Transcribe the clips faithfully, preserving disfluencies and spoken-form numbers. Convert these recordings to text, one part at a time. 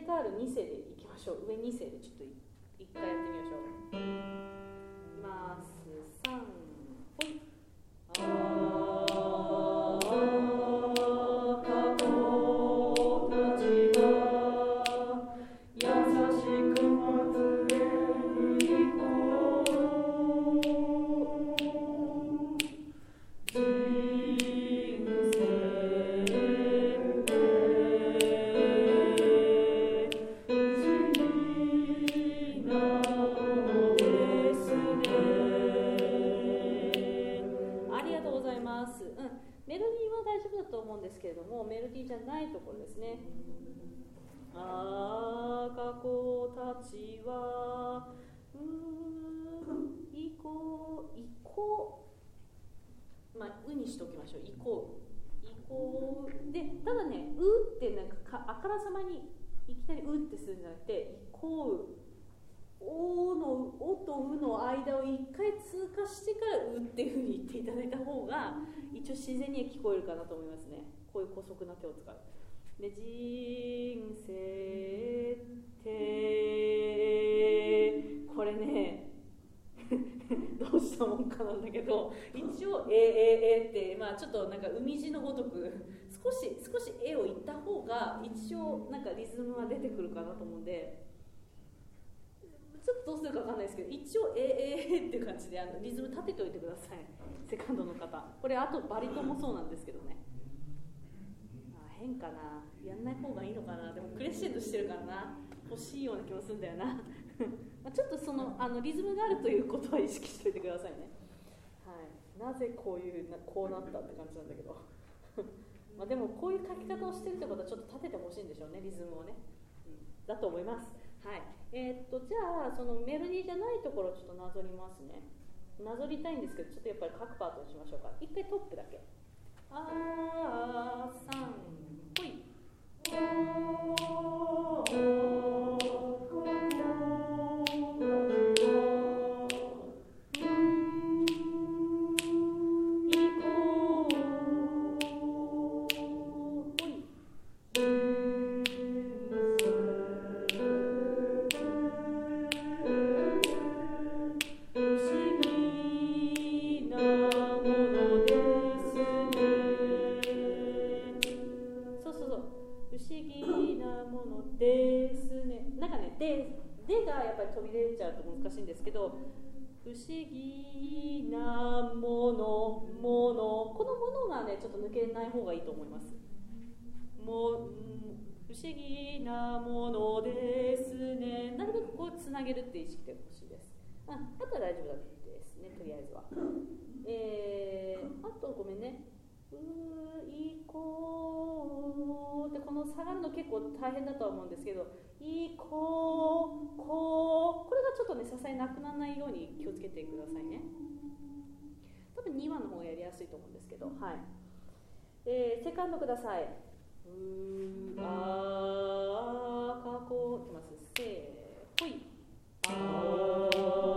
替わるに世でいきましょう。上に世でちょっと一回やってみましょう。いきます。さん、ほい。あー過去たちは優しく末へ行こう。人生って不思議なものですね。ありがとうございます。うん、メロディーは大丈夫だと思うんですけれども、メロディーじゃないところですね。ああ過去たちはうー行こう行こう、まあうにしておきましょう。行こう行こうで、ただね、うってなんかかあからさまにいきなりうってするんじゃなくて、行こう、おのおとうの間を一回通過してからうっていうふうに言っていただいた方が一応自然には聞こえるかなと思いますね。こういう姑息な手を使う。で、人生ってこれねどうしたもんかなんだけど、一応えええって、まあちょっとなんか海地のごとく少し少しえを言った方が一応なんかリズムは出てくるかなと思うんで、ちょっとどうするかわかんないですけど、一応えええっていう感じであのリズム立てておいてください。セカンドの方、これあとバリトンもそうなんですけどね。変かな、やんない方がいいのかな。でもクレッシェンドしてるからな、欲しいような気もするんだよなまあちょっとそのあのリズムがあるということは意識しておいてくださいね。はい、なぜこういうなこうなったって感じなんだけどまあでもこういう書き方をしてるってことはちょっと立ててほしいんでしょうね、リズムをね、うん、だと思います。はい、えー、っとじゃあそのメロディーじゃないところをちょっとなぞりますね。なぞりたいんですけど、ちょっとやっぱり各パートにしましょうか。一回トップだけ。あーさんほい。飛び出ちゃうと難しいんですけど、不思議なもの、もの、このものがねちょっと抜けない方がいいと思います。も不思議なものですね。なるべくこうつなげるって意識でほしいです。あ、あとは大丈夫ですね、とりあえずは。えー、あとごめんね。ういこうってこの下がるの結構大変だとは思うんですけど、いこうこう、これがちょっとね支えなくならないように気をつけてくださいね。多分にばんの方がやりやすいと思うんですけど、はい。えー、セカンドください。うーあー過去いきます。せーほい。あ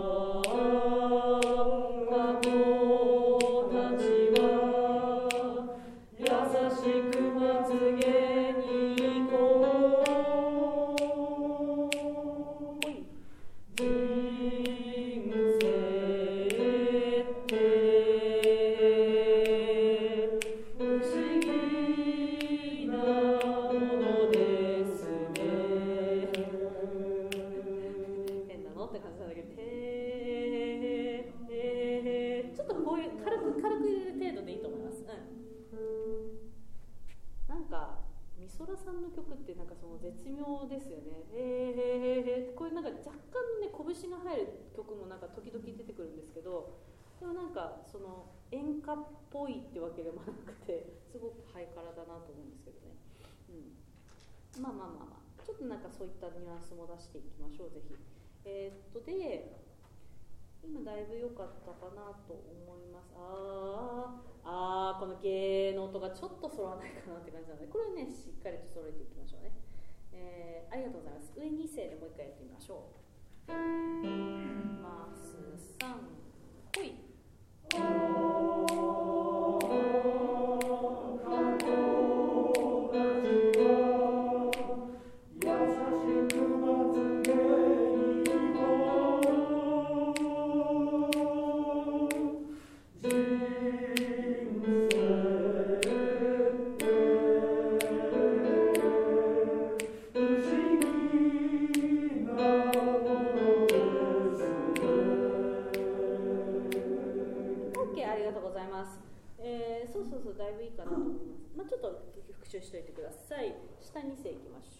ー過去たちは優しくまつげに行こう。ほい。人生って不思議なものですね。変なのって感じなんだけど、てーちょっとこういう軽く軽く入れる程度でいいと思います。うん。なんか美空さんの曲ってなんかその絶妙ですよね。へーへーへー、こういうなんか若干ね拳が入る曲もなんか時々出てくるんですけど、でもなんかその演歌っぽいってわけでもなくて、すごくハイカラだなと思うんですけどね。うん、まあまあまあまあ、ちょっとなんかそういったニュアンスも出していきましょう、ぜひ。えー、っとで今だいぶ良かったかなと思います。あーあー、このゲーの音がちょっと揃わないかなって感じなので、これをねしっかりと揃えていきましょうね。えー、ありがとうございます。上に声でもう一回やってみましょう。ますさんほい。優しえ、ありがとうございます。えー、そうそうそう、だいぶいいかなと思います。まあ、ちょっと復習しておいてください。下に世いきまし